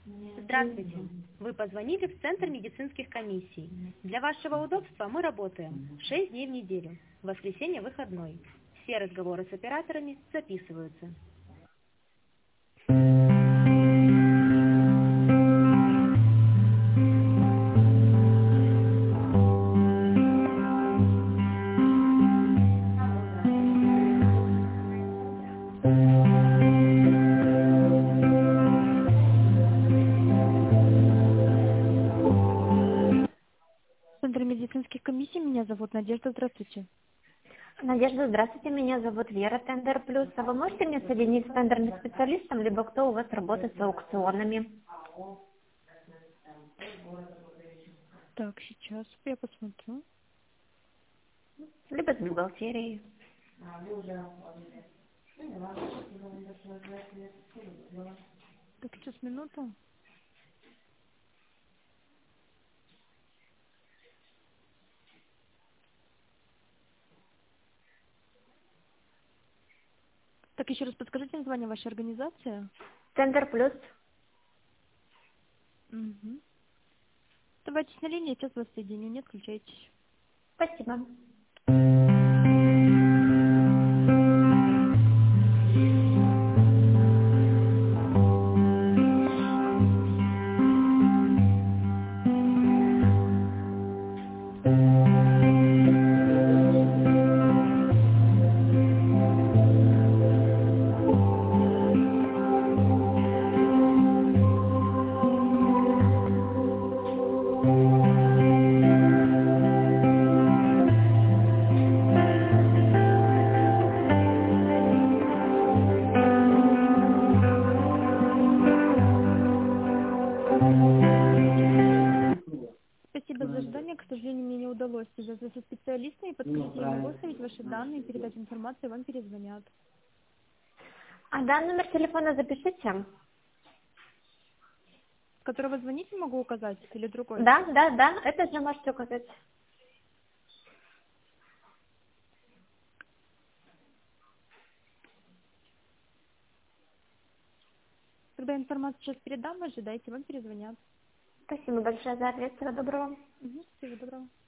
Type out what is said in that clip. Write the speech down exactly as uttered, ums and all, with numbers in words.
Здравствуйте. Вы позвонили в Центр медицинских комиссий. Для вашего удобства мы работаем шесть дней в неделю. Воскресенье выходной. Все разговоры с операторами записываются. Центр медицинских комиссий, меня зовут Надежда, здравствуйте. Надежда, здравствуйте, меня зовут Вера, Тендер Плюс. А вы можете мне соединить с тендерным специалистом, либо кто у вас работает с аукционами? Так, сейчас я посмотрю. Либо с бухгалтерией. Так, сейчас минуту. Так, еще раз подскажите название вашей организации. Тендер Плюс. Угу. Оставайтесь на линии, сейчас вас соединю, не отключайтесь. Спасибо. Спасибо за ожидание. К сожалению, мне не удалось связаться со специалистами. Подскажите, я могу оставить ваши данные, передать информацию, и вам перезвонят. А да, номер телефона запишите. С которого звоните, могу указать, или другой? Да, да, да, это же можете указать. Когда информацию сейчас передам, ожидайте, вам перезвонят. Спасибо большое за ответ. Всего доброго. Угу, всего доброго.